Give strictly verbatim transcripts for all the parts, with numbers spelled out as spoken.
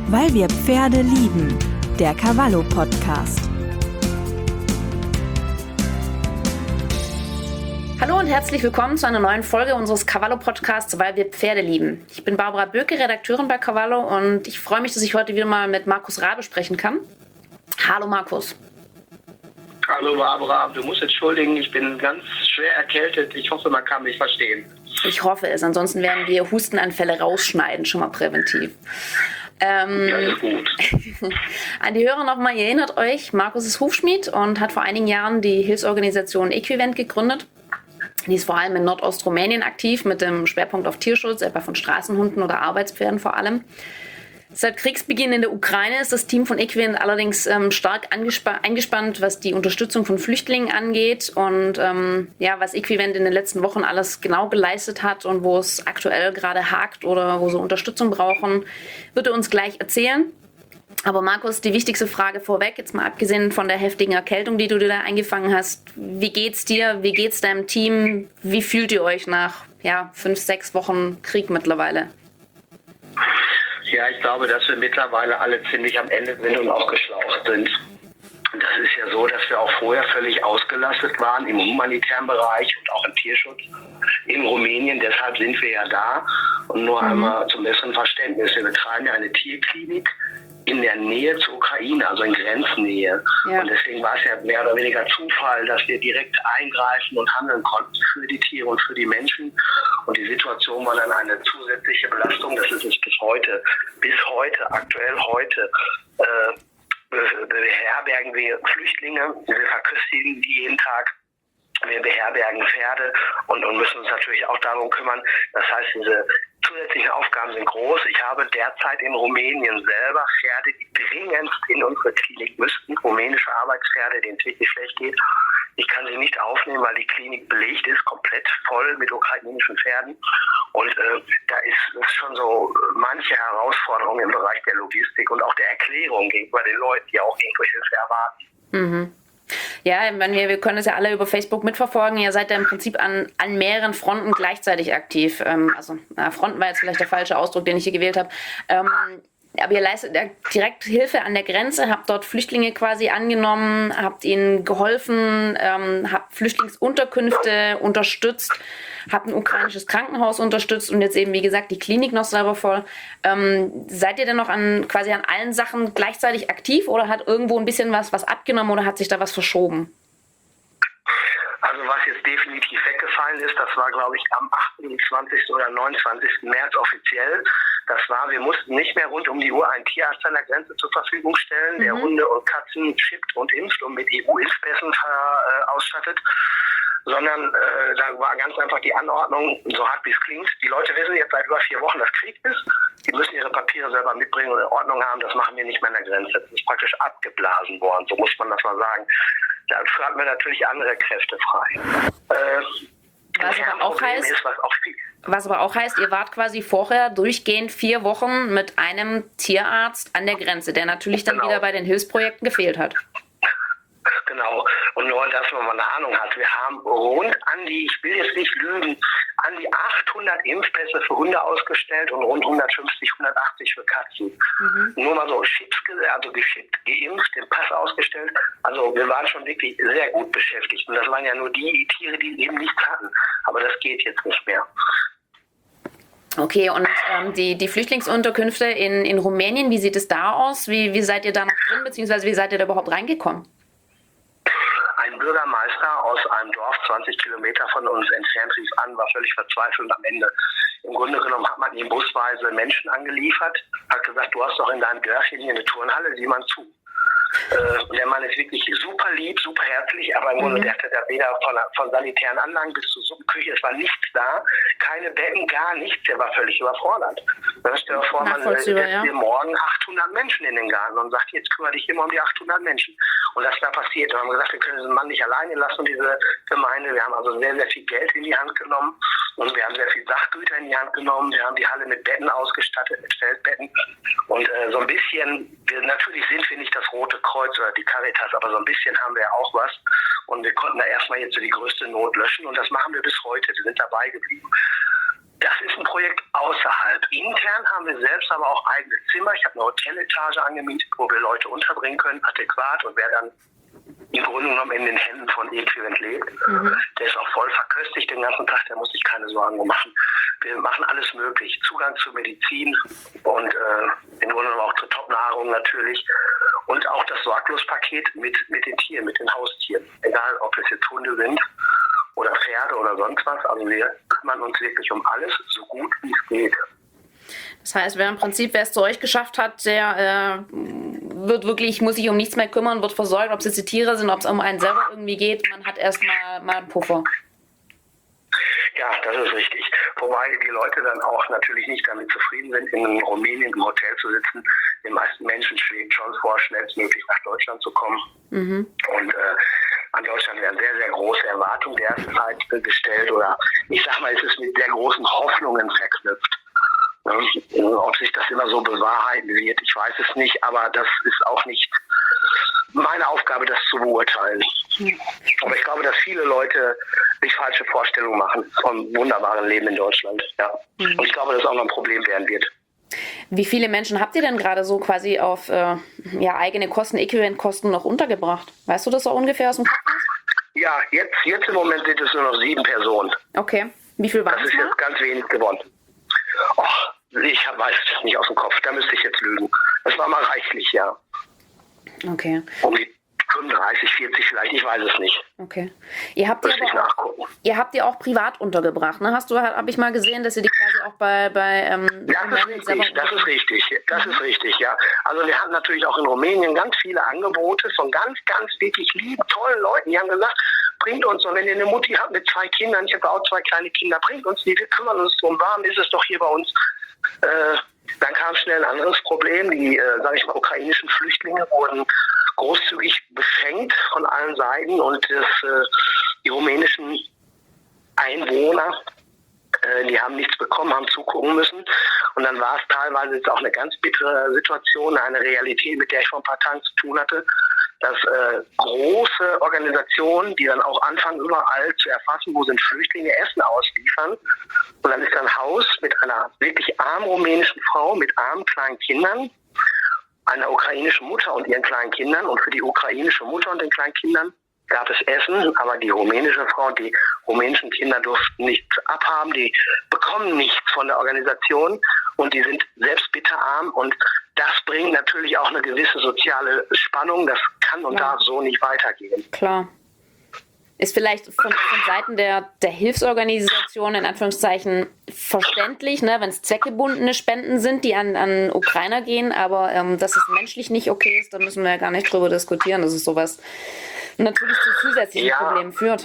Weil wir Pferde lieben. Der Cavallo Podcast. Hallo und herzlich willkommen zu einer neuen Folge unseres Cavallo Podcasts, weil wir Pferde lieben. Ich bin Barbara Böke, Redakteurin bei Cavallo, und ich freue mich, dass ich heute wieder mal mit Markus Rabe sprechen kann. Hallo Markus. Hallo Barbara, du musst entschuldigen, ich bin ganz schwer erkältet. Ich hoffe, man kann mich verstehen. Ich hoffe es, ansonsten werden wir Hustenanfälle rausschneiden, schon mal präventiv. Ähm, ja, ist gut. An die Hörer nochmal, ihr erinnert euch, Markus ist Hufschmied und hat vor einigen Jahren die Hilfsorganisation Equivent gegründet. Die ist vor allem in Nordostrumänien aktiv, mit dem Schwerpunkt auf Tierschutz, etwa von Straßenhunden oder Arbeitspferden vor allem. Seit Kriegsbeginn in der Ukraine ist das Team von Equivent allerdings ähm, stark angespa- eingespannt, was die Unterstützung von Flüchtlingen angeht. Und ähm, ja, was Equivent in den letzten Wochen alles genau geleistet hat und wo es aktuell gerade hakt oder wo sie Unterstützung brauchen, wird er uns gleich erzählen. Aber Markus, die wichtigste Frage vorweg, jetzt mal abgesehen von der heftigen Erkältung, die du dir da eingefangen hast. Wie geht's dir? Wie geht's deinem Team? Wie fühlt ihr euch nach ja, fünf, sechs Wochen Krieg mittlerweile? Ja, ich glaube, dass wir mittlerweile alle ziemlich am Ende sind und auch geschlaucht sind. Das ist ja so, dass wir auch vorher völlig ausgelastet waren im humanitären Bereich und auch im Tierschutz in Rumänien. Deshalb sind wir ja da. Und nur mhm. einmal zum besseren Verständnis. Wir betreiben ja eine Tierklinik in der Nähe zur Ukraine, also in Grenznähe. Ja. Und deswegen war es ja mehr oder weniger Zufall, dass wir direkt eingreifen und handeln konnten für die Tiere und für die Menschen. Und die Situation war dann eine zusätzliche Belastung. Das ist es bis heute, bis heute, aktuell heute. Äh, beherbergen wir Flüchtlinge, wir verköstigen die jeden Tag. Wir beherbergen Pferde und, und müssen uns natürlich auch darum kümmern. Das heißt, diese zusätzlichen Aufgaben sind groß. Ich habe derzeit in Rumänien selber Pferde, die dringend in unsere Klinik müssten. Rumänische Arbeitspferde, denen es wirklich schlecht geht. Ich kann sie nicht aufnehmen, weil die Klinik belegt ist, komplett voll mit ukrainischen Pferden. Und äh, da ist, ist schon so manche Herausforderung im Bereich der Logistik und auch der Erklärung gegenüber den Leuten, die auch irgendwo Hilfe erwarten. Mhm. Ja, wenn wir, wir können es ja alle über Facebook mitverfolgen. Ihr seid ja im Prinzip an, an mehreren Fronten gleichzeitig aktiv. Ähm, also na, Fronten war jetzt vielleicht der falsche Ausdruck, den ich hier gewählt habe. Ähm, aber ihr leistet ja direkt Hilfe an der Grenze, habt dort Flüchtlinge quasi angenommen, habt ihnen geholfen, ähm, habt Flüchtlingsunterkünfte unterstützt, habt ein ukrainisches Krankenhaus unterstützt und jetzt eben, wie gesagt, die Klinik noch selber voll. Ähm, seid ihr denn noch an quasi an allen Sachen gleichzeitig aktiv oder hat irgendwo ein bisschen was, was abgenommen oder hat sich da was verschoben? Also was jetzt definitiv weggefallen ist, das war, glaube ich, am achtundzwanzigsten oder neunundzwanzigsten März offiziell. Das war, wir mussten nicht mehr rund um die Uhr einen Tierarzt an der Grenze zur Verfügung stellen, mhm. der Hunde und Katzen chippt und impft und mit E U-Impfpässen äh, ausstattet. Sondern äh, da war ganz einfach die Anordnung, so hart wie es klingt. Die Leute wissen jetzt seit über vier Wochen, dass Krieg ist. Die müssen ihre Papiere selber mitbringen und in Ordnung haben. Das machen wir nicht mehr an der Grenze. Das ist praktisch abgeblasen worden, so muss man das mal sagen. Dafür hatten wir natürlich andere Kräfte frei. Äh, was, aber auch heißt, ist, was, auch viel was aber auch heißt, ihr wart quasi vorher durchgehend vier Wochen mit einem Tierarzt an der Grenze, der natürlich dann genau. wieder bei den Hilfsprojekten gefehlt hat. Genau. Und nur, dass man mal eine Ahnung hat. Wir haben rund an die, ich will jetzt nicht lügen, an die achthundert Impfpässe für Hunde ausgestellt und rund hundertfünfzig, hundertachtzig für Katzen. Mhm. Nur mal so Chips, also geschippt, geimpft, den Pass ausgestellt. Also wir waren schon wirklich sehr gut beschäftigt. Und das waren ja nur die Tiere, die eben nichts hatten. Aber das geht jetzt nicht mehr. Okay, und ähm, die, die Flüchtlingsunterkünfte in, in Rumänien, wie sieht es da aus? Wie, wie seid ihr da noch drin, beziehungsweise wie seid ihr da überhaupt reingekommen? Ein Bürgermeister aus einem Dorf zwanzig Kilometer von uns entfernt rief an, war völlig verzweifelt am Ende. Im Grunde genommen hat man ihm busweise Menschen angeliefert, hat gesagt, du hast doch in deinem Dörfchen hier eine Turnhalle, sieh mal zu. Äh, der Mann ist wirklich super lieb, super herzlich, aber im Grunde, mhm. der hatte da weder von, von sanitären Anlagen bis zur Suppenküche, es war nichts da, keine Betten, gar nichts, der war völlig überfordert. Dann stell dir vor, man setzt ja. dir morgen achthundert Menschen in den Garten und sagt, jetzt kümmere dich immer um die achthundert Menschen. Und das ist da passiert. Wir haben gesagt, wir können diesen Mann nicht alleine lassen, diese Gemeinde. Wir haben also sehr, sehr viel Geld in die Hand genommen und wir haben sehr viel Sachgüter in die Hand genommen. Wir haben die Halle mit Betten ausgestattet, mit Feldbetten. Und äh, so ein bisschen, wir, natürlich sind wir nicht das Rote Kreuz oder die Caritas, aber so ein bisschen haben wir ja auch was. Und wir konnten da erstmal jetzt so die größte Not löschen und das machen wir bis heute. Wir sind dabei geblieben. Das ist ein Projekt außerhalb. Intern haben wir selbst aber auch eigene Zimmer. Ich habe eine Hoteletage angemietet, wo wir Leute unterbringen können, adäquat. Und wer dann im Grunde genommen in den Händen von Equivent lebt, mhm. der ist auch voll verköstigt den ganzen Tag, der muss sich keine Sorgen machen. Wir machen alles möglich. Zugang zu Medizin und äh, im Grunde genommen auch zur Top-Nahrung natürlich. Und auch das Sorglospaket mit, mit den Tieren, mit den Haustieren. Egal, ob es jetzt Hunde sind oder Pferde oder sonst was. Also wir kümmern uns wirklich um alles, so gut wie es geht. Das heißt, wer im Prinzip, wer es zu euch geschafft hat, der äh, wird wirklich, muss sich um nichts mehr kümmern, wird versorgt, ob es jetzt die Tiere sind, ob es um einen selber irgendwie geht. Man hat erstmal mal einen Puffer. Ja, das ist richtig. Wobei die Leute dann auch natürlich nicht damit zufrieden sind, in Rumänien im Hotel zu sitzen. Den meisten Menschen schwebt schon vor, schnellstmöglich nach Deutschland zu kommen. Mhm. Und äh, an Deutschland werden sehr, sehr große Erwartungen derzeit gestellt. Oder ich sag mal, es ist mit sehr großen Hoffnungen verknüpft. Ob sich das immer so bewahrheiten wird, ich weiß es nicht, aber das ist auch nicht meine Aufgabe, das zu beurteilen. Aber ich glaube, dass viele Leute sich falsche Vorstellungen machen vom wunderbaren Leben in Deutschland. Ja. Und ich glaube, dass es auch noch ein Problem werden wird. Wie viele Menschen habt ihr denn gerade so quasi auf äh, ja, eigene Kosten, Equivent-Kosten noch untergebracht? Weißt du das so ungefähr aus dem Kopf? Ja, jetzt, jetzt im Moment sind es nur noch sieben Personen. Okay. Wie viel waren es? Das ist jetzt ganz wenig geworden. Oh, ich weiß es nicht aus dem Kopf, da müsste ich jetzt lügen. Das war mal reichlich, ja. Okay. Um die fünfunddreißig, vierzig vielleicht, ich weiß es nicht. Okay. Ihr habt, ihr, aber auch, ihr habt ihr auch privat untergebracht, ne? Hast du, habe ich mal gesehen, dass ihr die quasi auch bei... bei ähm, das ist richtig, das ist richtig, das ist richtig, ja. Also wir hatten natürlich auch in Rumänien ganz viele Angebote von ganz, ganz wirklich lieben, tollen Leuten, die haben gesagt, bringt uns, und wenn ihr eine Mutti habt mit zwei Kindern, ich habe auch zwei kleine Kinder, bringt uns die, wir kümmern uns drum, warm ist es doch hier bei uns. Äh, dann kam schnell ein anderes Problem, die, äh, sage ich mal, ukrainischen Flüchtlinge wurden großzügig beschenkt von allen Seiten und das, äh, die rumänischen Einwohner, äh, die haben nichts bekommen, haben zugucken müssen. Und dann war es teilweise jetzt auch eine ganz bittere Situation, eine Realität, mit der ich vor ein paar Tagen zu tun hatte, dass äh, große Organisationen, die dann auch anfangen, überall zu erfassen, wo sind Flüchtlinge, Essen ausliefern. Und dann ist ein Haus mit einer wirklich armen rumänischen Frau, mit armen kleinen Kindern, einer ukrainischen Mutter und ihren kleinen Kindern. Und für die ukrainische Mutter und den kleinen Kindern gab es Essen, aber die rumänische Frau und die rumänischen Kinder durften nichts abhaben, die bekommen nichts von der Organisation und die sind selbst bitterarm und das bringt natürlich auch eine gewisse soziale Spannung, das kann und ja. darf so nicht weitergehen. Klar. Ist vielleicht von, von Seiten der, der Hilfsorganisation in Anführungszeichen verständlich, ne, wenn es zweckgebundene Spenden sind, die an, an Ukrainer gehen, aber ähm, dass es menschlich nicht okay ist, da müssen wir ja gar nicht drüber diskutieren, dass es sowas natürlich zu zusätzlichen ja. Problemen führt.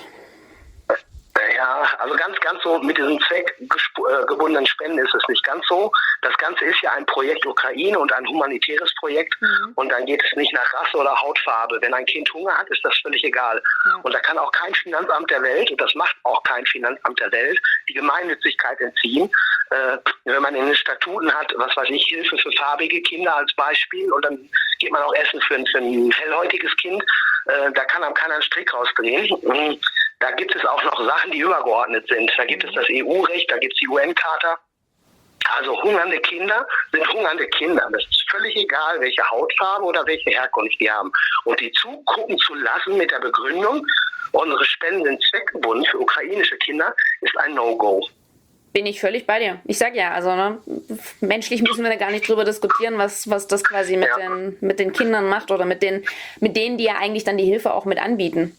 Ja, also ganz, ganz so mit diesen zweckgebundenen Spenden ist es nicht ganz so. Das Ganze ist ja ein Projekt Ukraine und ein humanitäres Projekt mhm. und dann geht es nicht nach Rasse oder Hautfarbe. Wenn ein Kind Hunger hat, ist das völlig egal. Ja. Und da kann auch kein Finanzamt der Welt, und das macht auch kein Finanzamt der Welt, die Gemeinnützigkeit entziehen. Äh, wenn man in den Statuten hat, was weiß ich, Hilfe für farbige Kinder als Beispiel und dann geht man auch essen für ein, für ein hellhäutiges Kind, äh, da kann einem keiner einen Strick rausdrehen. Und da gibt es auch noch Sachen, die übergeordnet sind. Da gibt es das E U-Recht, da gibt es die U N-Charta. Also hungernde Kinder sind hungernde Kinder. Das ist völlig egal, welche Hautfarbe oder welche Herkunft die haben. Und die zugucken zu lassen mit der Begründung, unsere Spenden sind zweckgebunden für ukrainische Kinder, ist ein No-Go. Bin ich völlig bei dir. Ich sag ja, also ne, menschlich müssen wir da gar nicht drüber diskutieren, was, was das quasi mit, ja. den, mit den Kindern macht oder mit, den, mit denen, die ja eigentlich dann die Hilfe auch mit anbieten.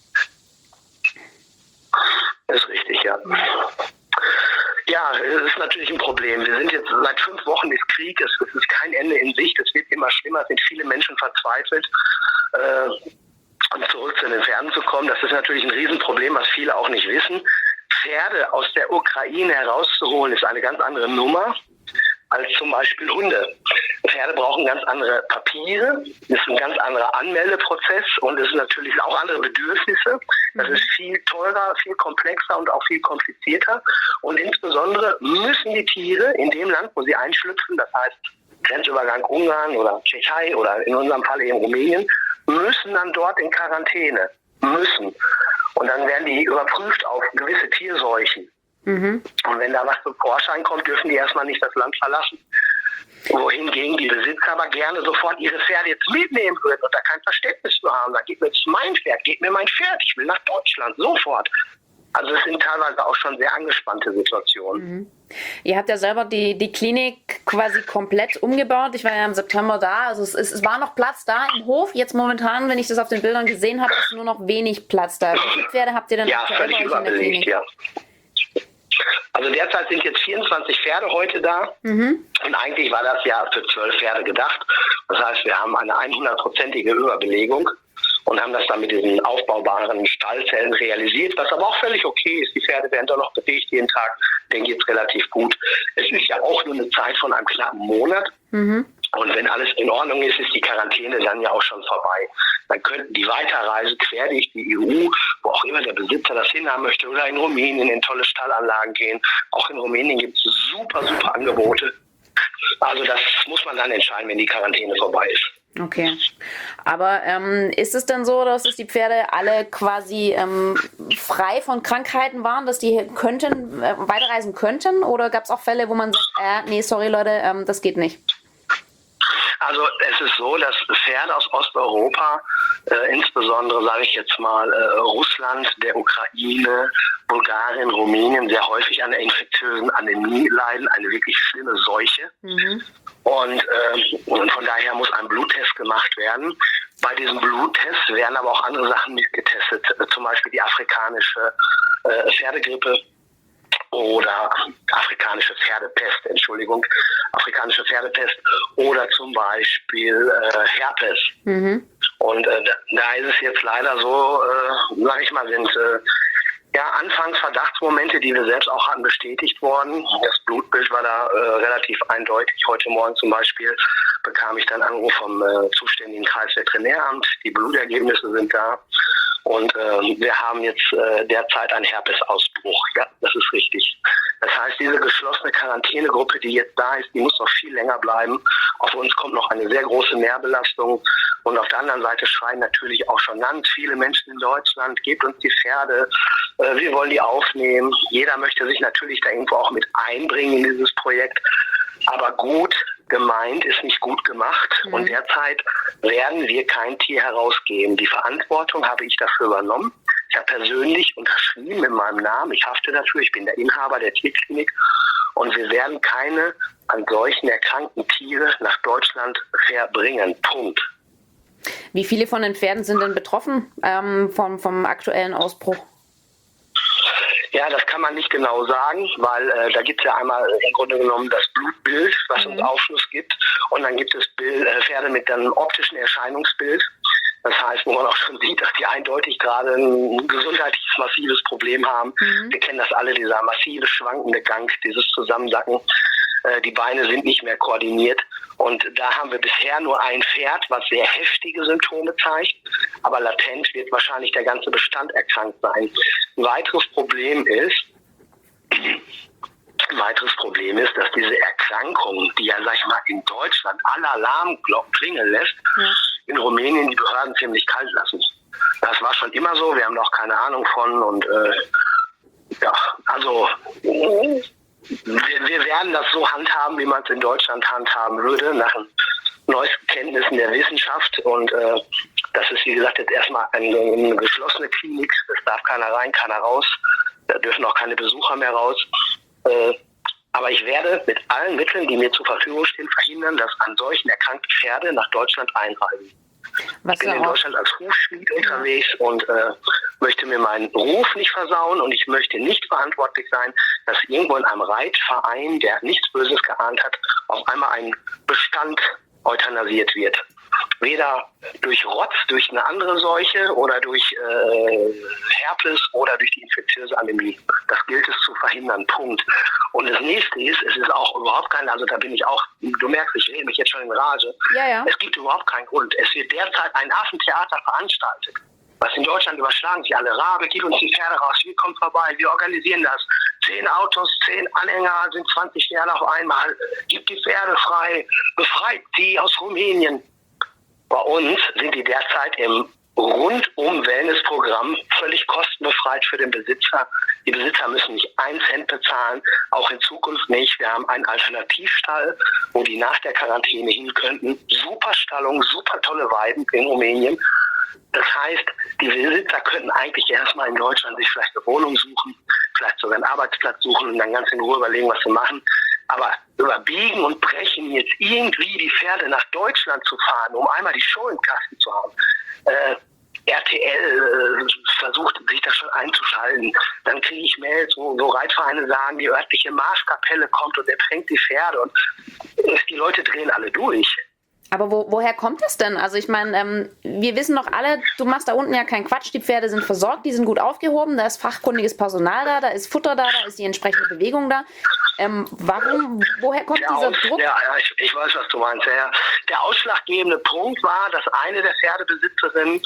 Das ist richtig, ja. Ja, es ist natürlich ein Problem. Wir sind jetzt seit fünf Wochen im Krieg, es, es ist kein Ende in Sicht, es wird immer schlimmer, es sind viele Menschen verzweifelt. Äh, um zurück zu den Pferden zu kommen, das ist natürlich ein Riesenproblem, was viele auch nicht wissen. Pferde aus der Ukraine herauszuholen, ist eine ganz andere Nummer als zum Beispiel Hunde. Pferde brauchen ganz andere Papiere, es ist ein ganz anderer Anmeldeprozess und es sind natürlich auch andere Bedürfnisse. Das ist viel teurer, viel komplexer und auch viel komplizierter. Und insbesondere müssen die Tiere in dem Land, wo sie einschlüpfen, das heißt Grenzübergang Ungarn oder Tschechei oder in unserem Fall eben Rumänien, müssen dann dort in Quarantäne. Müssen. Und dann werden die überprüft auf gewisse Tierseuchen. Mhm. Und wenn da was zum Vorschein kommt, dürfen die erstmal nicht das Land verlassen. Wohingegen die Besitzer aber gerne sofort ihre Pferde jetzt mitnehmen würden und da kein Verständnis zu haben. Da geht mir jetzt mein Pferd, geht mir mein Pferd, ich will nach Deutschland, sofort. Also es sind teilweise auch schon sehr angespannte Situationen. Mhm. Ihr habt ja selber die, die Klinik quasi komplett umgebaut. Ich war ja im September da. Also es, ist, es war noch Platz da im Hof. Jetzt momentan, wenn ich das auf den Bildern gesehen habe, ist nur noch wenig Platz da. Wie viele Pferde habt ihr denn ja, aktuell bei euch in der Klinik? Ja. Also derzeit sind jetzt vierundzwanzig Pferde heute da. Mhm. Und eigentlich war das ja für zwölf Pferde gedacht. Das heißt, wir haben eine hundertprozentige Überbelegung und haben das dann mit diesen aufbaubaren Stallzellen realisiert, was aber auch völlig okay ist. Die Pferde werden doch noch bewegt jeden Tag, denen geht es relativ gut. Es ist ja auch nur eine Zeit von einem knappen Monat. Mhm. Und wenn alles in Ordnung ist, ist die Quarantäne dann ja auch schon vorbei. Dann könnten die Weiterreise quer durch die E U, wo auch immer der Besitzer das hinhaben möchte, oder in Rumänien in tolle Stallanlagen gehen. Auch in Rumänien gibt es super, super Angebote. Also das muss man dann entscheiden, wenn die Quarantäne vorbei ist. Okay. Aber ähm, ist es denn so, dass es die Pferde alle quasi ähm, frei von Krankheiten waren, dass die könnten, äh, weiterreisen könnten? Oder gab es auch Fälle, wo man sagt, äh, nee, sorry Leute, ähm, das geht nicht? Also es ist so, dass Pferde aus Osteuropa, äh, insbesondere sage ich jetzt mal äh, Russland, der Ukraine, Bulgarien, Rumänien, sehr häufig an der infektiösen Anämie leiden, eine wirklich schlimme Seuche. Mhm. Und, äh, und von daher muss ein Bluttest gemacht werden. Bei diesem Bluttest werden aber auch andere Sachen mitgetestet, äh, zum Beispiel die afrikanische äh, Pferdegrippe. Oder afrikanische Pferdepest, Entschuldigung, afrikanische Pferdepest oder zum Beispiel äh, Herpes. Mhm. Und äh, da ist es jetzt leider so, äh, sag ich mal, sind äh, ja anfangs Verdachtsmomente, die wir selbst auch hatten, bestätigt worden. Das Blutbild war da äh, relativ eindeutig. Heute Morgen zum Beispiel bekam ich dann Anruf vom äh, zuständigen Kreisveterinäramt. Die Blutergebnisse sind da. Und äh, wir haben jetzt äh, derzeit einen Herpesausbruch. Ja, das ist richtig. Das heißt, diese geschlossene Quarantänegruppe, die jetzt da ist, die muss noch viel länger bleiben. Auf uns kommt noch eine sehr große Mehrbelastung. Und auf der anderen Seite schreien natürlich auch schon ganz viele Menschen in Deutschland, gebt uns die Pferde, äh, wir wollen die aufnehmen. Jeder möchte sich natürlich da irgendwo auch mit einbringen in dieses Projekt. Aber gut gemeint ist nicht gut gemacht. Mhm. Und derzeit werden wir kein Tier herausgeben. Die Verantwortung habe ich dafür übernommen. Ich habe persönlich unterschrieben mit meinem Namen. Ich hafte dafür. Ich bin der Inhaber der Tierklinik. Und wir werden keine an solchen erkrankten Tiere nach Deutschland verbringen. Punkt. Wie viele von den Pferden sind denn betroffen ähm, vom, vom aktuellen Ausbruch? Ja, das kann man nicht genau sagen, weil äh, da gibt es ja einmal im Grunde genommen das Blutbild, was mhm. uns Aufschluss gibt. Und dann gibt es Bild, äh, Pferde mit einem optischen Erscheinungsbild. Das heißt, wo man auch schon sieht, dass die eindeutig gerade ein gesundheitliches, massives Problem haben. Mhm. Wir kennen das alle, dieser massive schwankende Gang, dieses Zusammensacken. Äh, die Beine sind nicht mehr koordiniert. Und da haben wir bisher nur ein Pferd, was sehr heftige Symptome zeigt. Aber latent wird wahrscheinlich der ganze Bestand erkrankt sein. Ein weiteres Problem ist, ein weiteres Problem ist, dass diese Erkrankung, die ja, sag ich mal, in Deutschland alle Alarmglocken klingeln lässt, ja. in Rumänien die Behörden ziemlich kalt lassen. Das war schon immer so, wir haben auch keine Ahnung von und äh, ja, also wir, wir werden das so handhaben, wie man es in Deutschland handhaben würde, nach neuesten Kenntnissen der Wissenschaft und äh, das ist, wie gesagt, jetzt erstmal eine, eine geschlossene Klinik, es darf keiner rein, keiner raus, da dürfen auch keine Besucher mehr raus. Äh, aber ich werde mit allen Mitteln, die mir zur Verfügung stehen, verhindern, dass an solchen erkrankten Pferde nach Deutschland einreisen. Was ich bin in Deutschland als Hufschmied unterwegs und äh, möchte mir meinen Ruf nicht versauen und ich möchte nicht verantwortlich sein, dass irgendwo in einem Reitverein, der nichts Böses geahnt hat, auf einmal ein Bestand euthanasiert wird. Weder durch Rotz, durch eine andere Seuche oder durch äh, Herpes oder durch die infektiöse Anämie. Das gilt es zu verhindern, Punkt. Und das nächste ist, es ist auch überhaupt kein, also da bin ich auch, du merkst, ich rede mich jetzt schon in Rage. Ja, ja. Es gibt überhaupt keinen Grund. Es wird derzeit ein Affentheater veranstaltet. Was in Deutschland überschlagen sich alle. Rabe, gib uns die Pferde raus, wir kommen vorbei, wir organisieren das. Zehn Autos, zehn Anhänger, sind zwanzig Pferde auf einmal. Gib die Pferde frei, befreit die aus Rumänien. Bei uns sind die derzeit im rundum Wellnessprogramm, völlig kostenbefreit für den Besitzer. Die Besitzer müssen nicht einen Cent bezahlen, auch in Zukunft nicht. Wir haben einen Alternativstall, wo die nach der Quarantäne hin könnten. Super Stallung, super tolle Weiden in Rumänien. Das heißt, die Besitzer könnten eigentlich erstmal in Deutschland sich vielleicht eine Wohnung suchen, vielleicht sogar einen Arbeitsplatz suchen und dann ganz in Ruhe überlegen, was sie machen. Aber überbiegen und brechen, jetzt irgendwie die Pferde nach Deutschland zu fahren, um einmal die Show im Kasten zu haben. Äh, R T L äh, versucht, sich das schon einzuschalten. Dann kriege ich Mails, wo, wo Reitvereine sagen, die örtliche Marschkapelle kommt und ertränkt die Pferde. Und äh, die Leute drehen alle durch. Aber wo, woher kommt das denn? Also ich meine, ähm, wir wissen doch alle, du machst da unten ja keinen Quatsch, die Pferde sind versorgt, die sind gut aufgehoben, da ist fachkundiges Personal da, da ist Futter da, da ist die entsprechende Bewegung da. Ähm, warum, woher kommt der dieser Aus, Druck? Der, ja, ich, ich weiß, was du meinst. Der, der ausschlaggebende Punkt war, dass eine der Pferdebesitzerinnen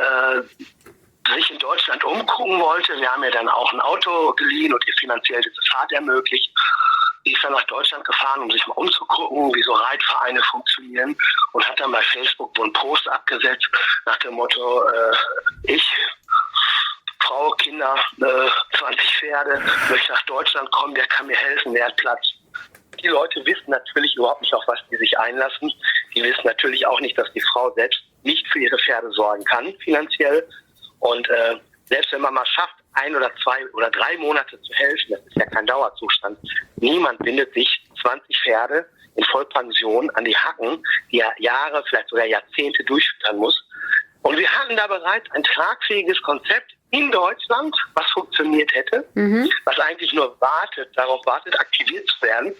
äh, sich in Deutschland umgucken wollte. Wir haben ihr dann auch ein Auto geliehen und ihr finanziell diese Fahrt ermöglicht. Die ist dann nach Deutschland gefahren, um sich mal umzugucken, wie so Reitvereine funktionieren, und hat dann bei Facebook so einen Post abgesetzt nach dem Motto, äh, ich, Frau, Kinder, äh, zwanzig Pferde, möchte nach Deutschland kommen, der kann mir helfen, der hat Platz. Die Leute wissen natürlich überhaupt nicht, auf was die sich einlassen. Die wissen natürlich auch nicht, dass die Frau selbst nicht für ihre Pferde sorgen kann, finanziell. Und äh, selbst wenn man mal schafft, ein oder zwei oder drei Monate zu helfen, das ist ja kein Dauerzustand. Niemand bindet sich zwanzig Pferde in Vollpension an die Hacken, die er Jahre, vielleicht sogar Jahrzehnte durchfüttern muss. Und wir hatten da bereits ein tragfähiges Konzept in Deutschland, was funktioniert hätte, mhm. was eigentlich nur wartet, darauf wartet, aktiviert zu werden.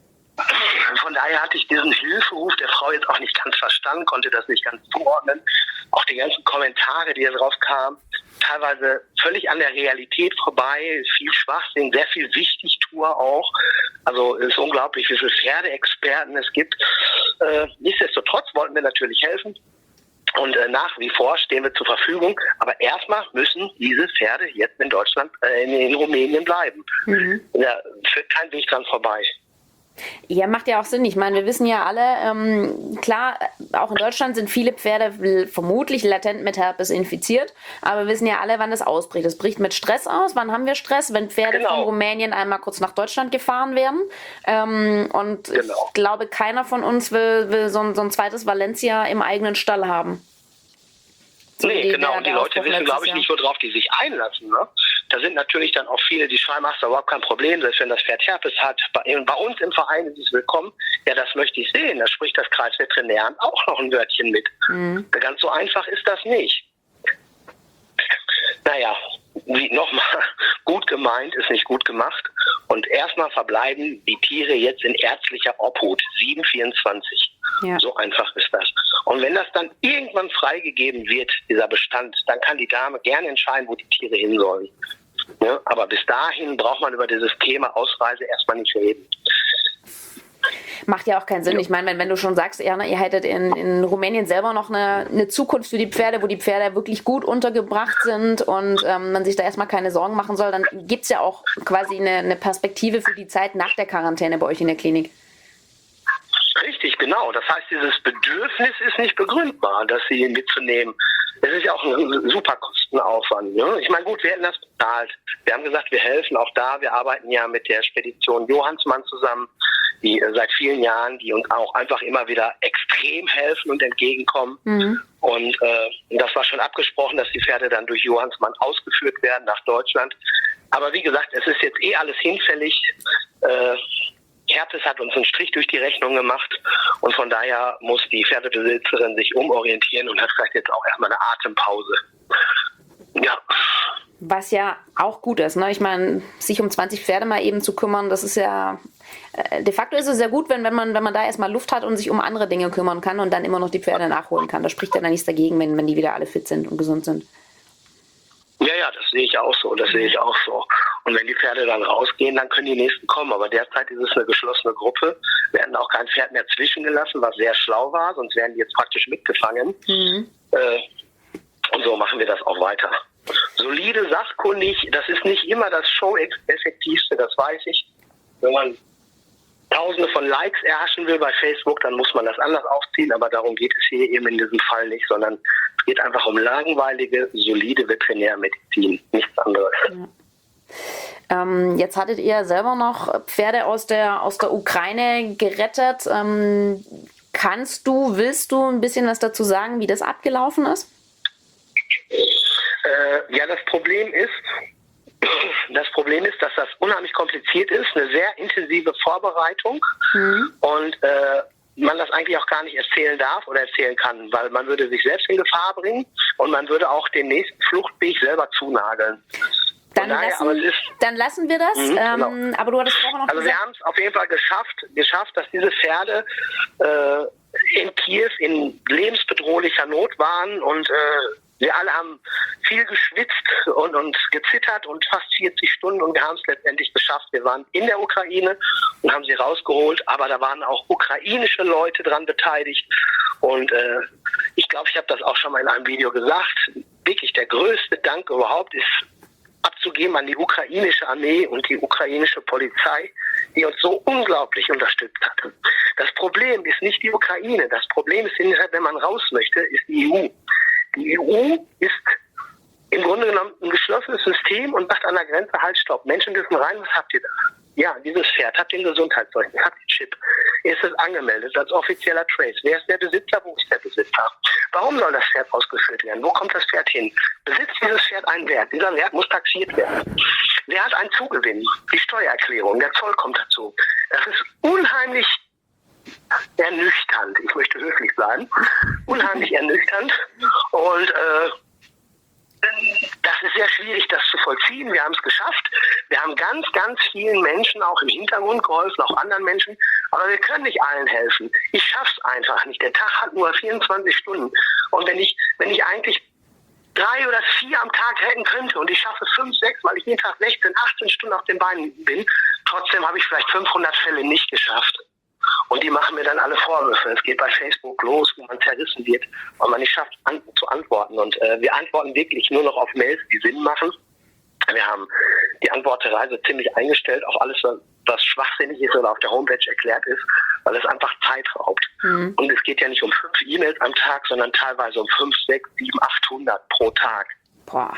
Von daher hatte ich diesen Hilferuf der Frau jetzt auch nicht ganz verstanden, konnte das nicht ganz zuordnen. Auch die ganzen Kommentare, die da drauf kamen, teilweise völlig an der Realität vorbei, viel Schwachsinn, sehr viel Wichtigtour auch. Also es ist unglaublich, wie viele Pferdeexperten es gibt. Äh, nichtsdestotrotz wollten wir natürlich helfen. Und äh, nach wie vor stehen wir zur Verfügung. Aber erstmal müssen diese Pferde jetzt in Deutschland, äh, in, in Rumänien bleiben. Mhm. Da führt kein Weg dran vorbei. Ja, macht ja auch Sinn. Ich meine, wir wissen ja alle, ähm, klar, auch in Deutschland sind viele Pferde vermutlich latent mit Herpes infiziert, aber wir wissen ja alle, wann das ausbricht. Es bricht mit Stress aus. Wann haben wir Stress? Wenn Pferde genau. von Rumänien einmal kurz nach Deutschland gefahren werden. Ähm, und genau. ich glaube, keiner von uns will, will so, ein, so ein zweites Valencia im eigenen Stall haben. So nee, genau. Und die Leute wissen, glaube ich, nicht, worauf die sich einlassen. Ne? Da sind natürlich dann auch viele, die schreiben, ach, ist überhaupt kein Problem, selbst wenn das Pferd Herpes hat. Bei, bei uns im Verein ist es willkommen. Ja, das möchte ich sehen. Da spricht das Kreisveterinäramt auch noch ein Wörtchen mit. Mhm. Ganz so einfach ist das nicht. Naja, nochmal, gut gemeint ist nicht gut gemacht. Und erstmal verbleiben die Tiere jetzt in ärztlicher Obhut, sieben vierundzwanzig. Ja. So einfach ist das. Und wenn das dann irgendwann freigegeben wird, dieser Bestand, dann kann die Dame gerne entscheiden, wo die Tiere hin sollen. Ja, aber bis dahin braucht man über dieses Thema Ausreise erstmal nicht reden. Macht ja auch keinen Sinn. Ich meine, wenn, wenn du schon sagst, ja, ihr hättet in, in Rumänien selber noch eine, eine Zukunft für die Pferde, wo die Pferde wirklich gut untergebracht sind und ähm, man sich da erstmal keine Sorgen machen soll, dann gibt es ja auch quasi eine, eine Perspektive für die Zeit nach der Quarantäne bei euch in der Klinik. Richtig, genau. Das heißt, dieses Bedürfnis ist nicht begründbar, das sie mitzunehmen. Es ist ja auch ein super Kostenaufwand. Ne? Ich meine, gut, wir hätten das bezahlt. Wir haben gesagt, wir helfen auch da. Wir arbeiten ja mit der Spedition Johannsmann zusammen, die äh, seit vielen Jahren, die uns auch einfach immer wieder extrem helfen und entgegenkommen. Mhm. Und äh, das war schon abgesprochen, dass die Pferde dann durch Johannsmann ausgeführt werden nach Deutschland. Aber wie gesagt, es ist jetzt eh alles hinfällig. Äh, Herpes hat uns einen Strich durch die Rechnung gemacht und von daher muss die Pferdebesitzerin sich umorientieren und hat vielleicht jetzt auch erstmal eine Atempause. Ja. Was ja auch gut ist, ne? Ich meine, sich um zwanzig Pferde mal eben zu kümmern, das ist ja, äh, de facto ist es sehr gut, wenn, wenn, man, wenn man da erstmal Luft hat und sich um andere Dinge kümmern kann und dann immer noch die Pferde nachholen kann. Da spricht ja dann nichts dagegen, wenn, wenn die wieder alle fit sind und gesund sind. Ja, ja, das sehe ich auch so, das sehe ich auch so. Und wenn die Pferde dann rausgehen, dann können die nächsten kommen. Aber derzeit ist es eine geschlossene Gruppe. Wir werden auch kein Pferd mehr zwischengelassen, was sehr schlau war, sonst wären die jetzt praktisch mitgefangen. Mhm. Äh, und so machen wir das auch weiter. Solide, sachkundig, das ist nicht immer das Show-Effektivste, das weiß ich. Wenn man Tausende von Likes erhaschen will bei Facebook, dann muss man das anders aufziehen, aber darum geht es hier eben in diesem Fall nicht, sondern Es geht einfach um langweilige, solide Veterinärmedizin, nichts anderes. Ja. Ähm, jetzt hattet ihr selber noch Pferde aus der, aus der Ukraine gerettet. Ähm, kannst du, willst du ein bisschen was dazu sagen, wie das abgelaufen ist? Äh, ja, das Problem ist, das Problem ist, dass das unheimlich kompliziert ist, eine sehr intensive Vorbereitung mhm. und äh, man das eigentlich auch gar nicht erzählen darf oder erzählen kann, weil man würde sich selbst in Gefahr bringen und man würde auch den nächsten Fluchtweg selber zunageln. Dann, daher, lassen, aber es ist, dann lassen wir das. Mhm, ähm, genau. Aber du hattest vorher noch Also gesagt... wir haben es auf jeden Fall geschafft, geschafft, dass diese Pferde äh, in Kiew in lebensbedrohlicher Not waren und äh, wir alle haben viel geschwitzt und, und gezittert und fast vierzig Stunden und wir haben es letztendlich geschafft. Wir waren in der Ukraine und haben sie rausgeholt, aber da waren auch ukrainische Leute dran beteiligt und äh, ich glaube, ich habe das auch schon mal in einem Video gesagt, wirklich der größte Dank überhaupt ist abzugeben an die ukrainische Armee und die ukrainische Polizei, die uns so unglaublich unterstützt hat. Das Problem ist nicht die Ukraine, das Problem ist, wenn man raus möchte, ist die E U. Die E U ist im Grunde genommen ein geschlossenes System und sagt an der Grenze, halt, stopp, Menschen dürfen rein, was habt ihr da? Ja, dieses Pferd, habt ihr ein Gesundheitszeugnis, habt ihr einen Chip, ist es angemeldet als offizieller Trace, wer ist der Besitzer, wo ist der Besitzer? Warum soll das Pferd ausgeführt werden? Wo kommt das Pferd hin? Besitzt dieses Pferd einen Wert? Dieser Wert muss taxiert werden. Wer hat einen Zugewinn? Die Steuererklärung, der Zoll kommt dazu. Das ist unheimlich ernüchternd, ich möchte höflich bleiben, unheimlich ernüchternd und äh, das ist sehr schwierig, das zu vollziehen. Wir haben es geschafft. Wir haben ganz, ganz vielen Menschen auch im Hintergrund geholfen, auch anderen Menschen. Aber wir können nicht allen helfen. Ich schaff's einfach nicht. Der Tag hat nur vierundzwanzig Stunden. Und wenn ich, wenn ich eigentlich drei oder vier am Tag retten könnte und ich schaffe fünf, sechs, weil ich jeden Tag sechzehn, achtzehn Stunden auf den Beinen bin, trotzdem habe ich vielleicht fünfhundert Fälle nicht geschafft. Und die machen mir dann alle Vorwürfe. Es geht bei Facebook los, wo man zerrissen wird, weil man nicht schafft, an, zu antworten. Und äh, wir antworten wirklich nur noch auf Mails, die Sinn machen. Wir haben die Antworterei so ziemlich eingestellt auf alles, was schwachsinnig ist oder auf der Homepage erklärt ist, weil es einfach Zeit raubt. Mhm. Und es geht ja nicht um fünf E-Mails am Tag, sondern teilweise um fünf, sechs, sieben, achthundert pro Tag. Boah.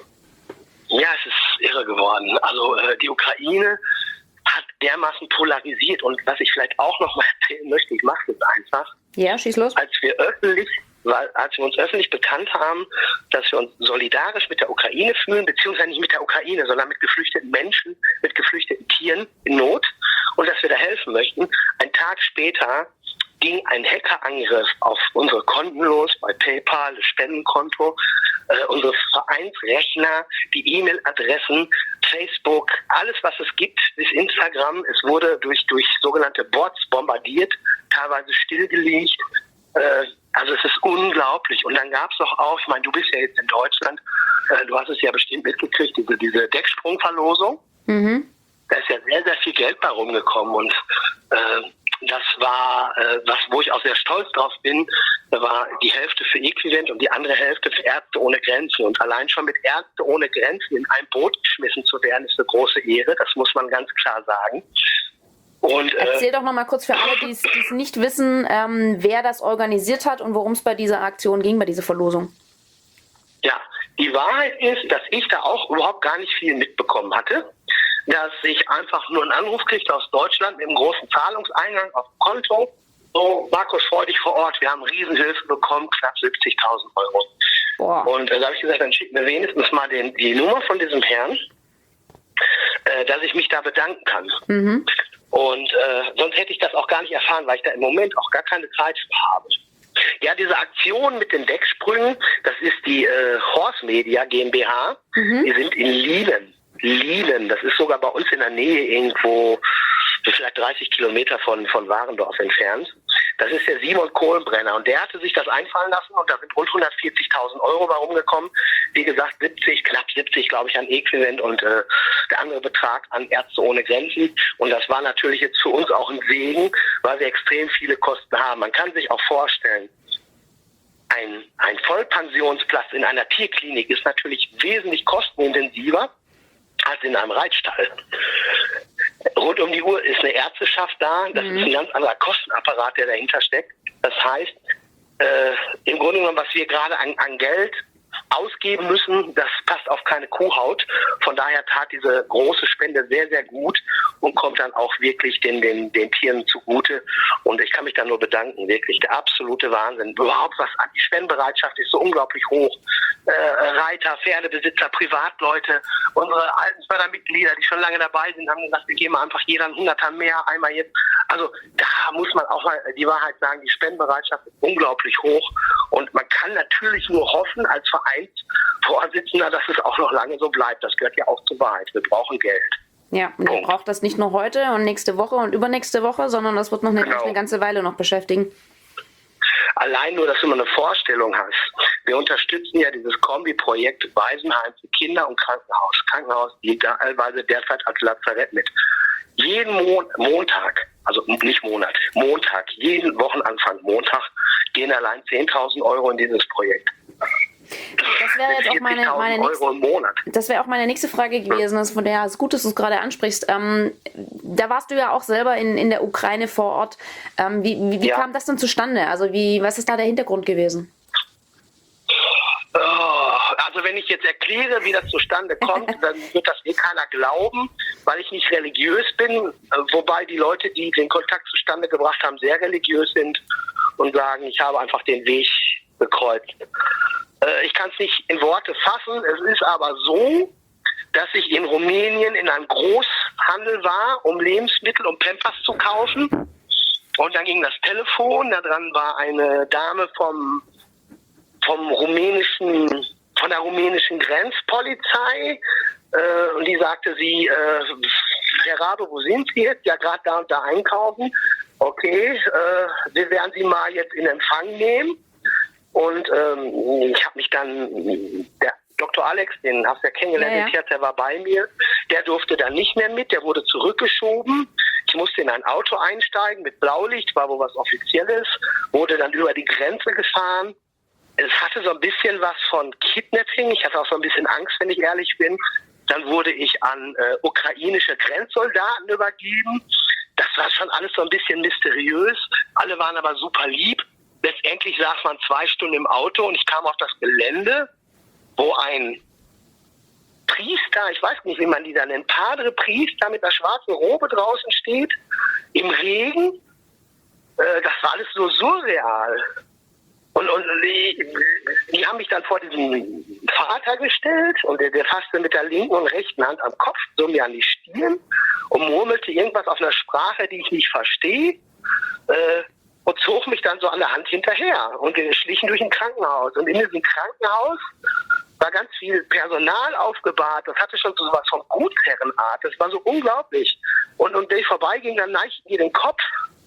Ja, es ist irre geworden. Also äh, die Ukraine hat dermaßen polarisiert und was ich vielleicht auch noch mal erzählen möchte, ich mache es einfach. Ja, schieß los. Als wir öffentlich, weil, als wir uns öffentlich bekannt haben, dass wir uns solidarisch mit der Ukraine fühlen, beziehungsweise nicht mit der Ukraine, sondern mit geflüchteten Menschen, mit geflüchteten Tieren in Not und dass wir da helfen möchten, einen Tag später ging ein Hackerangriff auf unsere Konten los, bei PayPal, das Spendenkonto, äh, unsere Vereinsrechner, die E-Mail-Adressen, Facebook, alles was es gibt, bis Instagram. Es wurde durch, durch sogenannte Bots bombardiert, teilweise stillgelegt. Äh, also es ist unglaublich. Und dann gab es doch auch, ich meine, du bist ja jetzt in Deutschland, äh, du hast es ja bestimmt mitgekriegt, diese, diese Decksprungverlosung. Mhm. Da ist ja sehr, sehr viel Geld bei rumgekommen und äh, das war, äh, was, wo ich auch sehr stolz drauf bin, da war die Hälfte für Equivent und die andere Hälfte für Ärzte ohne Grenzen. Und allein schon mit Ärzte ohne Grenzen in ein Boot geschmissen zu werden, ist eine große Ehre, das muss man ganz klar sagen. Und, äh, Erzähl doch noch mal kurz für alle, die es nicht wissen, ähm, wer das organisiert hat und worum es bei dieser Aktion ging, bei dieser Verlosung. Ja, die Wahrheit ist, dass ich da auch überhaupt gar nicht viel mitbekommen hatte. Dass ich einfach nur einen Anruf kriegte aus Deutschland mit einem großen Zahlungseingang auf dem Konto. So, Markus, freu dich vor Ort, wir haben Riesenhilfe bekommen, knapp siebzigtausend Euro. Boah. Und äh, da habe ich gesagt, dann schick mir wenigstens mal den, die Nummer von diesem Herrn, äh, dass ich mich da bedanken kann. Mhm. Und äh, sonst hätte ich das auch gar nicht erfahren, weil ich da im Moment auch gar keine Zeit für habe. Ja, diese Aktion mit den Decksprüngen, das ist die äh, Horse Media GmbH. Mhm. Die sind in Lielen. Lielen, das ist sogar bei uns in der Nähe irgendwo, vielleicht dreißig Kilometer von, von Warendorf entfernt. Das ist der Simon Kohlenbrenner und der hatte sich das einfallen lassen und da sind rund hundertvierzigtausend Euro bei rumgekommen. Wie gesagt, siebzig, knapp siebzig, glaube ich, an Equivent und äh, der andere Betrag an Ärzte ohne Grenzen. Und das war natürlich jetzt für uns auch ein Segen, weil wir extrem viele Kosten haben. Man kann sich auch vorstellen, ein, ein Vollpensionsplatz in einer Tierklinik ist natürlich wesentlich kostenintensiver als in einem Reitstall. Rund um die Uhr ist eine Ärzteschaft da. Das mhm. ist ein ganz anderer Kostenapparat, der dahinter steckt. Das heißt, äh, im Grunde genommen, was wir gerade an, an Geld ausgeben müssen, das passt auf keine Kuhhaut. Von daher tat diese große Spende sehr, sehr gut und kommt dann auch wirklich den, den, den Tieren zugute. Und ich kann mich da nur bedanken, wirklich der absolute Wahnsinn. Überhaupt was an die Spendenbereitschaft ist so unglaublich hoch. Äh, Reiter, Pferdebesitzer, Privatleute, unsere alten Fördermitglieder, die schon lange dabei sind, haben gesagt, wir geben einfach jeder einen Hunderter mehr, einmal jetzt. Also da muss man auch mal die Wahrheit sagen, die Spendenbereitschaft ist unglaublich hoch. Und man kann natürlich nur hoffen als Vereinsvorsitzender, dass es auch noch lange so bleibt. Das gehört ja auch zur Wahrheit. Wir brauchen Geld. Ja, und ihr braucht das nicht nur heute und nächste Woche und übernächste Woche, sondern das wird noch eine, Genau. eine ganze Weile noch beschäftigen. Allein nur, dass du mal eine Vorstellung hast. Wir unterstützen ja dieses Kombi-Projekt Waisenheim für Kinder und Krankenhaus. Krankenhaus liegt da teilweise derzeit als Lazarett mit. Jeden Mon- Montag, also nicht Monat, Montag, jeden Wochenanfang Montag gehen allein zehntausend Euro in dieses Projekt. Das wäre jetzt auch meine, meine nächste, Euro im Monat. das wäre auch meine nächste Frage gewesen. Das von der es ist gut, dass du es gerade ansprichst. Ähm, da warst du ja auch selber in, in der Ukraine vor Ort. Ähm, wie wie, wie Ja. kam das denn zustande? Also wie was ist da der Hintergrund gewesen? Oh, also wenn ich jetzt erkläre, wie das zustande kommt, dann wird das eh keiner glauben, weil ich nicht religiös bin, wobei die Leute, die den Kontakt zustande gebracht haben, sehr religiös sind und sagen, ich habe einfach den Weg bekreuzt. Äh, ich kann es nicht in Worte fassen, es ist aber so, dass ich in Rumänien in einem Großhandel war, um Lebensmittel, um Pampers zu kaufen. Und dann ging das Telefon, da dran war eine Dame vom vom rumänischen, von der rumänischen Grenzpolizei, äh, und die sagte sie, äh, Herr Rabe, wo sind Sie jetzt? Ja, gerade da und da einkaufen. Okay, äh, wir werden Sie mal jetzt in Empfang nehmen. Und ähm, ich habe mich dann, der Doktor Alex, den hast du ja kennengelernt, Ja, ja. der war bei mir, der durfte dann nicht mehr mit, der wurde zurückgeschoben. Ich musste in ein Auto einsteigen mit Blaulicht, war wohl was Offizielles, wurde dann über die Grenze gefahren. Es hatte so ein bisschen was von Kidnapping. Ich hatte auch so ein bisschen Angst, wenn ich ehrlich bin. Dann wurde ich an äh, ukrainische Grenzsoldaten übergeben. Das war schon alles so ein bisschen mysteriös. Alle waren aber super lieb. Letztendlich saß man zwei Stunden im Auto und ich kam auf das Gelände, wo ein Priester, ich weiß nicht, wie man die da nennt, Padre Priester mit einer schwarzen Robe draußen steht, im Regen. Äh, das war alles so surreal. Und, und die, die haben mich dann vor diesen Vater gestellt und der, der fasste mit der linken und rechten Hand am Kopf, so mir an die Stirn und murmelte irgendwas auf einer Sprache, die ich nicht verstehe, äh, und zog mich dann so an der Hand hinterher. Und wir schlichen durch ein Krankenhaus. Und in diesem Krankenhaus war ganz viel Personal aufgebahrt. Das hatte schon so was von Gutsherrenart. Das war so unglaublich. Und, und wenn ich vorbeiging, dann neigten die den Kopf.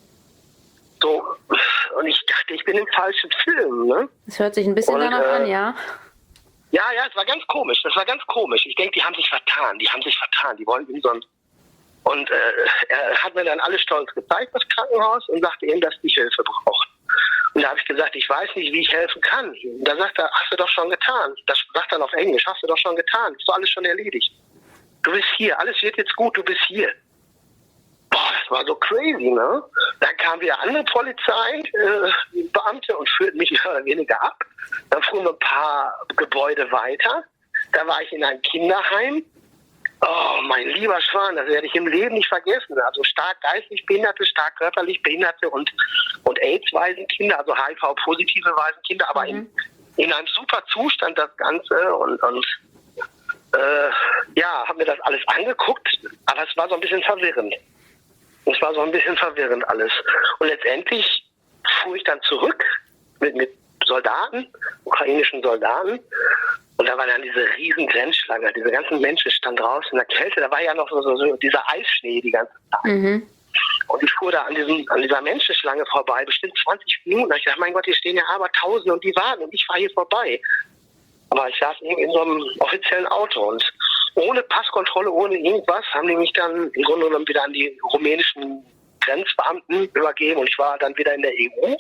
So, und ich dachte, ich bin im falschen Film, ne? Das hört sich ein bisschen Und, danach äh, an, ja. Ja, ja, es war ganz komisch. Das war ganz komisch. Ich denke, die haben sich vertan. Die haben sich vertan. Die wollen in so ein... Und äh, er hat mir dann alles stolz gezeigt, das Krankenhaus, und sagte ihm, dass die Hilfe braucht. Und da habe ich gesagt, ich weiß nicht, wie ich helfen kann. Und da sagt er, hast du doch schon getan. Das sagt er dann auf Englisch, hast du doch schon getan. Ist doch alles schon erledigt. Du bist hier, alles wird jetzt gut, du bist hier. Boah, das war so crazy, ne? Dann kam wieder andere Polizeibeamte äh, und führten mich mehr oder weniger ab. Dann fuhren wir ein paar Gebäude weiter. Da war ich in einem Kinderheim. Oh, mein lieber Schwan, das werde ich im Leben nicht vergessen. Also stark geistig Behinderte, stark körperlich Behinderte und, und AIDS-Waisenkinder, also H I V-positive Waisenkinder, aber Mhm. in, in einem super Zustand das Ganze. Und, und äh, ja, haben mir das alles angeguckt, aber es war so ein bisschen verwirrend. Es war so ein bisschen verwirrend alles. Und letztendlich fuhr ich dann zurück mit, mit Soldaten, ukrainischen Soldaten. Und da war dann diese riesen Grenzschlange, diese ganzen Menschen standen draußen in der Kälte. Da war ja noch so, so, so dieser Eisschnee die ganze Zeit. Mhm. Und ich fuhr da an, diesem, an dieser Menschenschlange vorbei, bestimmt zwanzig Minuten. Und ich dachte, mein Gott, hier stehen ja aber Tausende und die warten und ich fahre hier vorbei. Aber ich saß in so einem offiziellen Auto und ohne Passkontrolle, ohne irgendwas, haben die mich dann im Grunde genommen wieder an die rumänischen Grenzbeamten übergeben und ich war dann wieder in der E U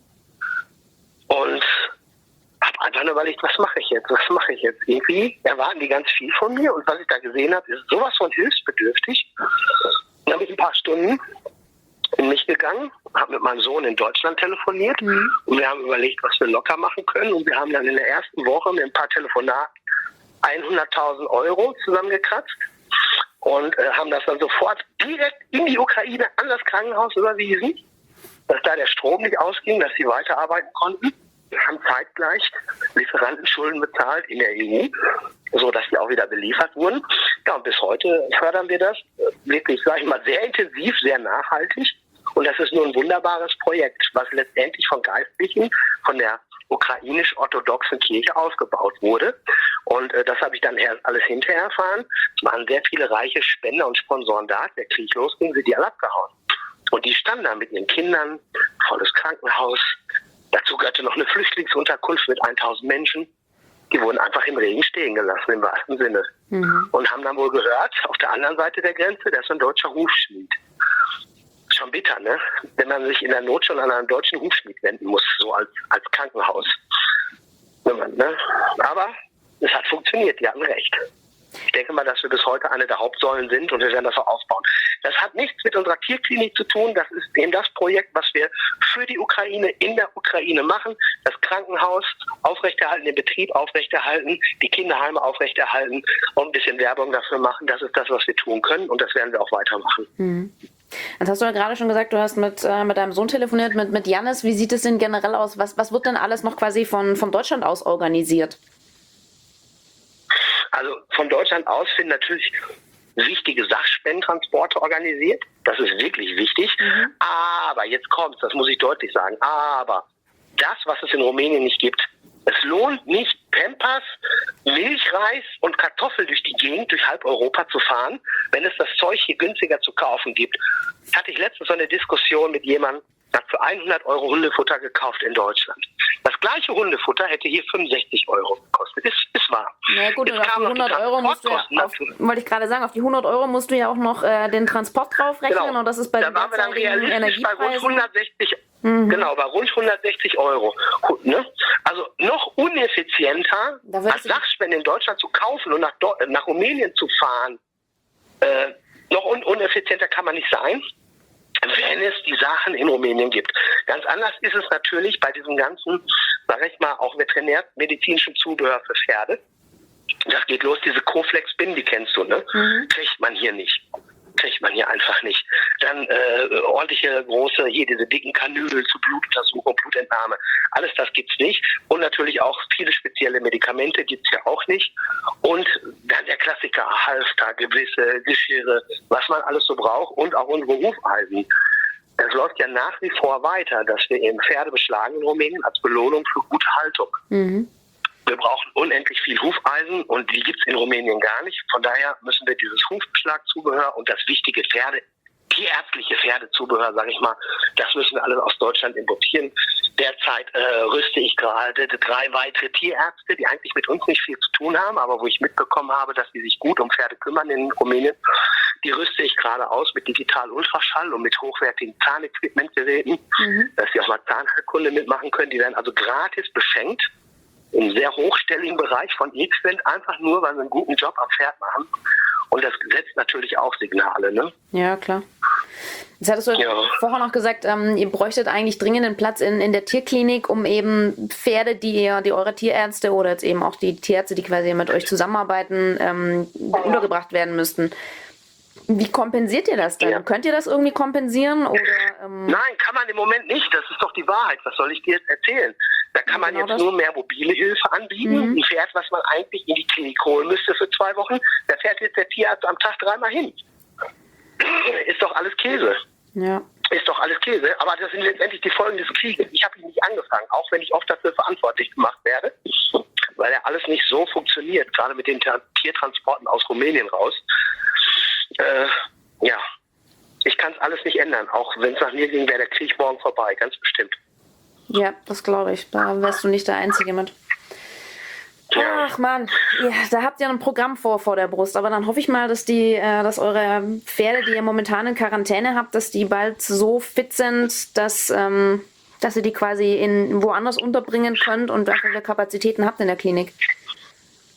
und habe einfach nur überlegt, was mache ich jetzt, was mache ich jetzt? Irgendwie erwarten die ganz viel von mir und was ich da gesehen habe, ist sowas von hilfsbedürftig. Und dann habe ich ein paar Stunden in mich gegangen, habe mit meinem Sohn in Deutschland telefoniert mhm. und wir haben überlegt, was wir locker machen können. Und wir haben dann in der ersten Woche mit ein paar Telefonaten hunderttausend Euro zusammengekratzt und äh, haben das dann sofort direkt in die Ukraine an das Krankenhaus überwiesen, dass da der Strom nicht ausging, dass sie weiterarbeiten konnten. Wir haben zeitgleich Lieferantenschulden bezahlt in der E U, so dass die auch wieder beliefert wurden. Ja, und bis heute fördern wir das wirklich, sage ich mal, sehr intensiv, sehr nachhaltig. Und das ist nur ein wunderbares Projekt, was letztendlich von Geistlichen, von der ukrainisch-orthodoxen Kirche aufgebaut wurde. Und äh, das habe ich dann her- alles hinterher erfahren. Es waren sehr viele reiche Spender und Sponsoren da. Der Krieg losging, sind die alle abgehauen. Und die standen da mit ihren Kindern, volles Krankenhaus. Dazu gehörte noch eine Flüchtlingsunterkunft mit tausend Menschen. Die wurden einfach im Regen stehen gelassen, im wahrsten Sinne. Mhm. Und haben dann wohl gehört, auf der anderen Seite der Grenze, da ist ein deutscher Hufschmied. Schon bitter, ne? Wenn man sich in der Not schon an einen deutschen Hufschmied wenden muss, so als, als Krankenhaus. Ne? Aber es hat funktioniert, die hatten recht. Ich denke mal, dass wir bis heute eine der Hauptsäulen sind und wir werden das auch aufbauen. Das hat nichts mit unserer Tierklinik zu tun. Das ist eben das Projekt, was wir für die Ukraine in der Ukraine machen. Das Krankenhaus aufrechterhalten, den Betrieb aufrechterhalten, die Kinderheime aufrechterhalten und ein bisschen Werbung dafür machen. Das ist das, was wir tun können und das werden wir auch weitermachen. Mhm. Jetzt hast du ja gerade schon gesagt, du hast mit, äh, mit deinem Sohn telefoniert, mit, mit Jannis. Wie sieht es denn generell aus? Was, was wird denn alles noch quasi von, von Deutschland aus organisiert? Also von Deutschland aus sind natürlich wichtige Sachspendentransporte organisiert. Das ist wirklich wichtig. Mhm. Aber, jetzt kommt's, das muss ich deutlich sagen, aber das, was es in Rumänien nicht gibt, es lohnt nicht, Pampers, Milchreis und Kartoffeln durch die Gegend, durch halb Europa zu fahren, wenn es das Zeug hier günstiger zu kaufen gibt. Hatte ich letztens so eine Diskussion mit jemandem, der hat für hundert Euro Hundefutter gekauft in Deutschland. Das gleiche Hundefutter hätte hier fünfundsechzig Euro gekostet. Ist, ist wahr. Na ja, gut, und auf die hundert Euro musst du ja, auf, wollte ich gerade sagen, auf die hundert Euro musst du ja auch noch äh, den Transport draufrechnen. Genau. Und das ist bei den derzeitigen Energiepreisen. Bei rund hundertsechzig, mhm. Genau, bei rund hundertsechzig Euro. Ne? Also noch uneffizienter, als Sachspende in Deutschland zu kaufen und nach, Do- nach Rumänien zu fahren. Äh, noch un- uneffizienter kann man nicht sein, wenn es die Sachen in Rumänien gibt. Ganz anders ist es natürlich bei diesem ganzen, sag ich mal, auch veterinärmedizinischen Zubehör für Pferde. Das geht los, diese Coflex-Bin, die kennst du, ne? Mhm. Kriegt man hier nicht. Kriegt man hier einfach nicht. Dann äh, ordentliche große, hier diese dicken Kanülen zu Blutuntersuchung, Blutentnahme. Alles das gibt's nicht. Und natürlich auch viele spezielle Medikamente gibt's ja auch nicht. Und dann der Klassiker, Halfter, Gewisse, Geschirre, was man alles so braucht und auch unsere Hufeisen. Es läuft ja nach wie vor weiter, dass wir eben Pferde beschlagen in Rumänien als Belohnung für gute Haltung. Mhm. Wir brauchen unendlich viel Hufeisen und die gibt es in Rumänien gar nicht. Von daher müssen wir dieses Hufbeschlagzubehör und das wichtige Pferde, tierärztliche Pferdezubehör, sage ich mal, das müssen wir alles aus Deutschland importieren. Derzeit äh, rüste ich gerade drei weitere Tierärzte, die eigentlich mit uns nicht viel zu tun haben, aber wo ich mitbekommen habe, dass sie sich gut um Pferde kümmern in Rumänien. Die rüste ich gerade aus mit Digital-Ultraschall und mit hochwertigen Zahnequipmentgeräten, mhm. dass sie auch mal Zahnheilkunde mitmachen können. Die werden also gratis beschenkt. Im sehr hochstelligen Bereich von Equivent, einfach nur, weil wir einen guten Job am Pferd machen. Und das setzt natürlich auch Signale, ne? Ja, klar. Jetzt hattest du ja vorher noch gesagt, ähm, ihr bräuchtet eigentlich dringend einen Platz in, in der Tierklinik, um eben Pferde, die ihr, die eure Tierärzte oder jetzt eben auch die Tierärzte, die quasi mit euch zusammenarbeiten, ähm, untergebracht werden müssten. Wie kompensiert ihr das dann? Ja. Könnt ihr das irgendwie kompensieren? Oder, ähm Nein, kann man im Moment nicht. Das ist doch die Wahrheit. Was soll ich dir jetzt erzählen? Da kann man genau jetzt das. nur mehr mobile Hilfe anbieten. Mhm. Ein Pferd, was man eigentlich in die Klinik holen müsste für zwei Wochen, da fährt jetzt der Tierarzt am Tag dreimal hin. Ist doch alles Käse. Ja. Ist doch alles Käse. Aber das sind letztendlich die Folgen des Krieges. Ich habe ihn nicht angefangen, auch wenn ich oft dafür verantwortlich gemacht werde, weil ja alles nicht so funktioniert, gerade mit den Tiertransporten aus Rumänien raus. Äh, ja, ich kann es alles nicht ändern. Auch wenn es nach mir ging, wäre der Krieg morgen vorbei, ganz bestimmt. Ja, das glaube ich. Da wärst du nicht der Einzige mit. Ach man, ja, da habt ihr ein Programm vor vor der Brust. Aber dann hoffe ich mal, dass die, äh, dass eure Pferde, die ihr momentan in Quarantäne habt, dass die bald so fit sind, dass, ähm, dass ihr die quasi in woanders unterbringen könnt und dafür Kapazitäten habt in der Klinik.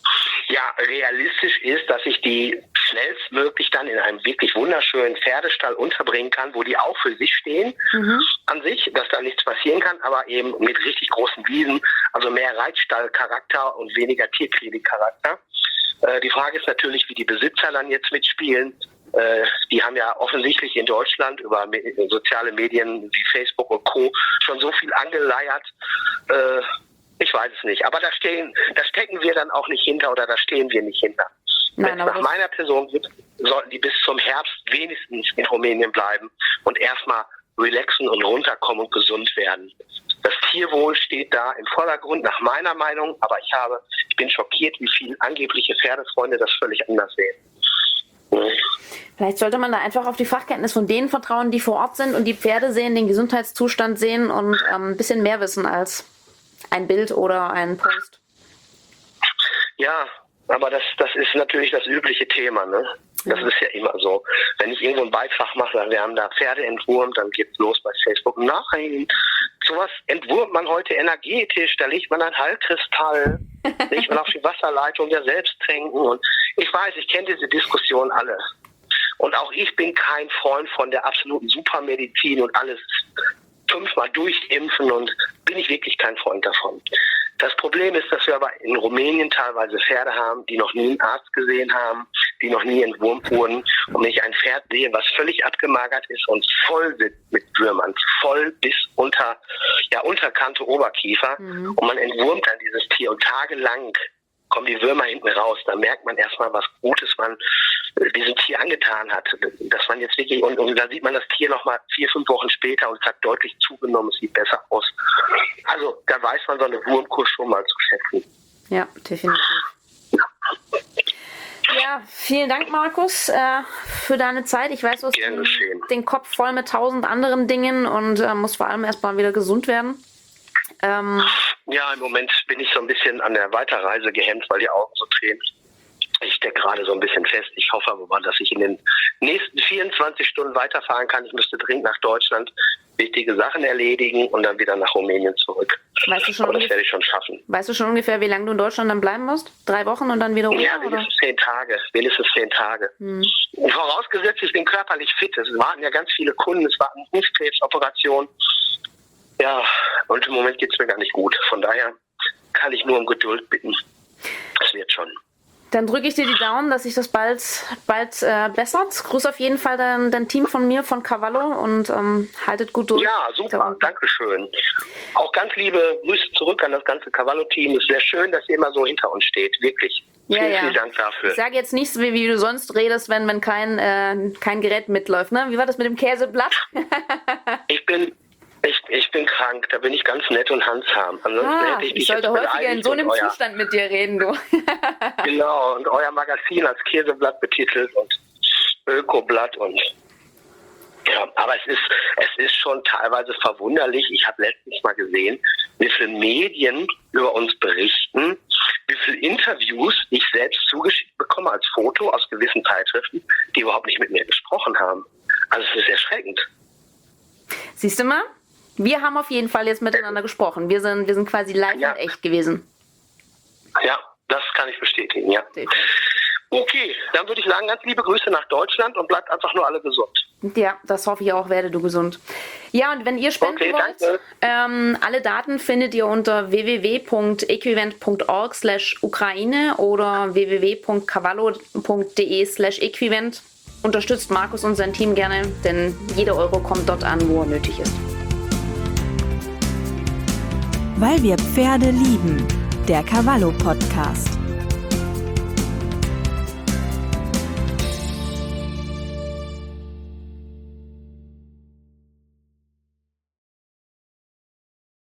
Ja, realistisch ist, dass ich die schnellstmöglich dann in einem wirklich wunderschönen Pferdestall unterbringen kann, wo die auch für sich stehen, mhm. an sich, dass da nichts passieren kann, aber eben mit richtig großen Wiesen, also mehr Reitstallcharakter und weniger Tierklinikcharakter. Äh, die Frage ist natürlich, wie die Besitzer dann jetzt mitspielen. Äh, die haben ja offensichtlich in Deutschland über me- soziale Medien wie Facebook und Co. schon so viel angeleiert. Äh, ich weiß es nicht, aber da stehen, da stecken wir dann auch nicht hinter oder da stehen wir nicht hinter. Wenn es nach meiner Person geht, sollten die bis zum Herbst wenigstens in Rumänien bleiben und erstmal relaxen und runterkommen und gesund werden. Das Tierwohl steht da im Vordergrund, nach meiner Meinung, aber ich habe, ich bin schockiert, wie viele angebliche Pferdefreunde das völlig anders sehen. Mhm. Vielleicht sollte man da einfach auf die Fachkenntnis von denen vertrauen, die vor Ort sind und die Pferde sehen, den Gesundheitszustand sehen und ähm, ein bisschen mehr wissen als ein Bild oder ein Post. Ja, aber das, das ist natürlich das übliche Thema, ne? Das ist ja immer so. Wenn ich irgendwo einen Beitrag mache, wir haben da Pferde entwurmt, dann geht's los bei Facebook. Nein, sowas entwurmt man heute energetisch, da legt man einen Heilkristall, legt man auf die Wasserleitung der selbst trinken. Und ich weiß, ich kenne diese Diskussion alle. Und auch ich bin kein Freund von der absoluten Supermedizin und alles fünfmal durchimpfen und bin ich wirklich kein Freund davon. Das Problem ist, dass wir aber in Rumänien teilweise Pferde haben, die noch nie einen Arzt gesehen haben, die noch nie entwurmt wurden. Und wenn ich ein Pferd sehe, was völlig abgemagert ist und voll sitzt mit Würmern, voll bis unter, ja, Unterkante Oberkiefer, mhm. und man entwurmt dann dieses Tier und tagelang kommen die Würmer hinten raus, da merkt man erstmal, was Gutes man diesem Tier angetan hat. Dass man jetzt wirklich, und, und da sieht man das Tier nochmal vier, fünf Wochen später und es hat deutlich zugenommen, es sieht besser aus. Also da weiß man so eine Wurmkur schon mal zu schätzen. Ja, definitiv. Ja, vielen Dank, Markus, äh, für deine Zeit. Ich weiß, du hast den, den Kopf voll mit tausend anderen Dingen und äh, musst vor allem erstmal wieder gesund werden. Ähm, ja, im Moment bin ich so ein bisschen an der Weiterreise gehemmt, weil die Augen so tränen. Ich stecke gerade so ein bisschen fest. Ich hoffe aber mal, dass ich in den nächsten vierundzwanzig Stunden weiterfahren kann. Ich müsste dringend nach Deutschland wichtige Sachen erledigen und dann wieder nach Rumänien zurück. Weißt du schon, aber das werde ich schon schaffen. Weißt du schon ungefähr, wie lange du in Deutschland dann bleiben musst? Drei Wochen und dann wieder runter? Ja, wenigstens oder? zehn Tage. Wenigstens zehn Tage. Hm. Vorausgesetzt, ich bin körperlich fit. Es warten ja ganz viele Kunden. Es warten Hufkrebsoperationen. Ja, und im Moment geht es mir gar nicht gut. Von daher kann ich nur um Geduld bitten. Das wird schon. Dann drücke ich dir die Daumen, dass sich das bald, bald äh, bessert. Grüß auf jeden Fall dein, dein Team von mir, von Cavallo, und ähm, haltet gut durch. Ja, super, danke schön. Auch ganz liebe Grüße zurück an das ganze Cavallo-Team. Es ist sehr schön, dass ihr immer so hinter uns steht, wirklich. Ja, vielen, ja. vielen Dank dafür. Ich sage jetzt nichts, wie, wie du sonst redest, wenn, wenn kein, äh, kein Gerät mitläuft. Ne? Wie war das mit dem Käseblatt? ich bin... Ich, ich bin krank, da bin ich ganz nett und handsam. Ansonsten ah, hätte ich dich ich sollte häufiger in so einem euer, Zustand mit dir reden, du. Genau, und euer Magazin als Käseblatt betitelt und Ökoblatt und ja, aber es ist, es ist schon teilweise verwunderlich. Ich habe letztens mal gesehen, wie viele Medien über uns berichten, wie viele Interviews ich selbst zugeschickt bekomme als Foto aus gewissen Zeitschriften, die überhaupt nicht mit mir gesprochen haben. Also es ist erschreckend. Siehst du mal? Wir haben auf jeden Fall jetzt miteinander gesprochen. Wir sind, wir sind quasi live ja. und echt gewesen. Ja, das kann ich bestätigen, ja. Okay, dann würde ich sagen, ganz liebe Grüße nach Deutschland und bleibt einfach nur alle gesund. Ja, das hoffe ich auch, werde du gesund. Ja, und wenn ihr spenden okay, wollt, ähm, alle Daten findet ihr unter w w w punkt equivent punkt org slash Ukraine oder w w w punkt cavallo punkt de slash equivent. Unterstützt Markus und sein Team gerne, denn jeder Euro kommt dort an, wo er nötig ist. Weil wir Pferde lieben, der Cavallo Podcast.